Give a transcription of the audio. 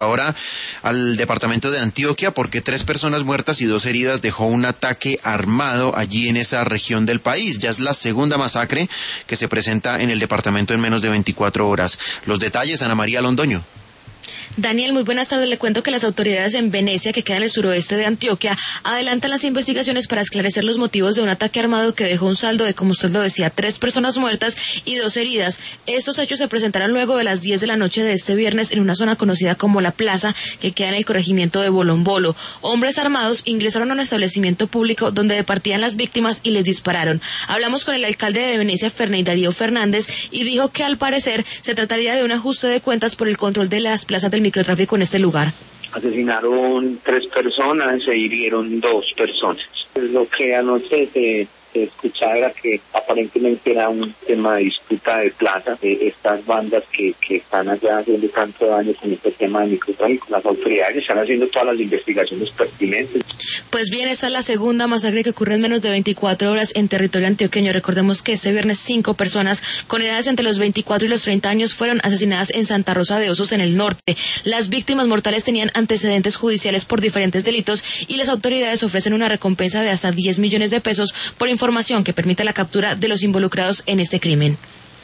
Ahora al departamento de Antioquia porque 3 personas muertas y 2 heridas dejó un ataque armado allí en esa región del país. Ya es la segunda masacre que se presenta en el departamento en menos de 24 horas. Los detalles, Ana María Londoño. Daniel, muy buenas tardes. Le cuento que las autoridades en Venecia, que queda en el suroeste de Antioquia, adelantan las investigaciones para esclarecer los motivos de un ataque armado que dejó un saldo de, como usted lo decía, 3 personas muertas y 2 heridas. Estos hechos se presentaron luego de las 10 de la noche de este viernes en una zona conocida como La Plaza, que queda en el corregimiento de Bolombolo. Hombres armados ingresaron a un establecimiento público donde departían las víctimas y les dispararon. Hablamos con el alcalde de Venecia, Ferney Darío Fernández, y dijo que al parecer se trataría de un ajuste de cuentas por el control de las plazas del microtráfico en este lugar. Asesinaron 3 personas, se hirieron 2 personas. Lo que anoche se escuchaba era que aparentemente era un tema de disputa de plaza, de estas bandas que están allá haciendo tanto daño con este tema de microtráfico. Las autoridades están haciendo todas las investigaciones pertinentes. Pues bien, esta es la segunda masacre que ocurre en menos de 24 horas en territorio antioqueño. Recordemos que este viernes 5 personas con edades entre los 24 y los 30 años fueron asesinadas en Santa Rosa de Osos, en el norte. Las víctimas mortales tenían antecedentes judiciales por diferentes delitos y las autoridades ofrecen una recompensa de hasta 10 millones de pesos por información que permita la captura de los involucrados en este crimen.